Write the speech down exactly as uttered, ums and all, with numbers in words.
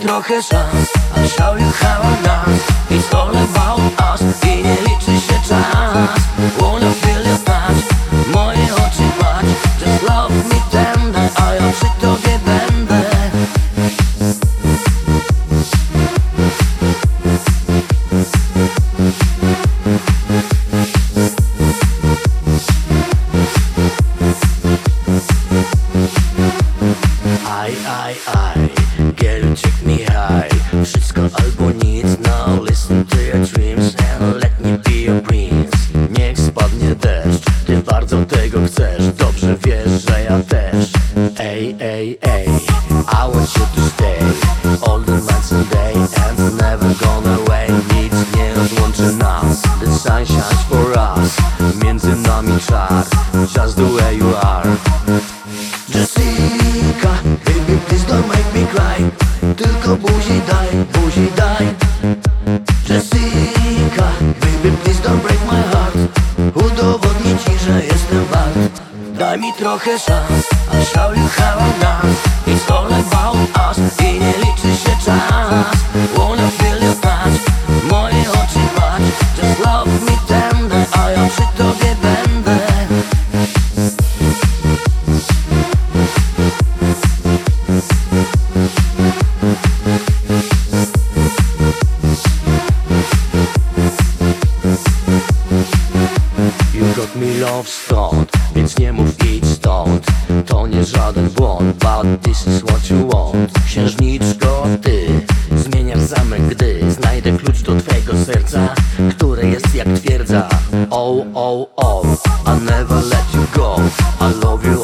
trochę szans, I'll show you how I dance. It's all about us i nie liczy się czas. Wanna feel your touch, moje oczy patrz. Just love me tender, a ja przy tobie będę. Aj, aj, aj, girl, you take me high. Wszystko albo nic, now listen to your dreams and let me be your prince. Niech spadnie deszcz, ty bardzo tego chcesz. Dobrze wiesz, że ja też. Ej, ej, ej, I want you to stay all the nights and day and never gone away. Nic nie rozłączy nas, the sun shines for us. Między nami czar, just the way you are. Jessica, baby, please don't make me cry. Tylko buzi daj, buzi daj. Jessica, baby, please don't break my heart. Udowodnię ci, że jestem wart. Daj mi trochę szans, I'll show you how I dance. It's all about us i nie liczy się czas. Wanna feel your touch, moje oczy patrz. Just love me tender, a ja przy tobie będę. You got me love stąd, więc nie mów idź stąd. To nie żaden błąd, but this is what you want. Księżniczko, ty zmieniasz zamek, gdy znajdę klucz do twojego serca, które jest jak twierdza. Oh, oh, oh, I'll never let you go. I love you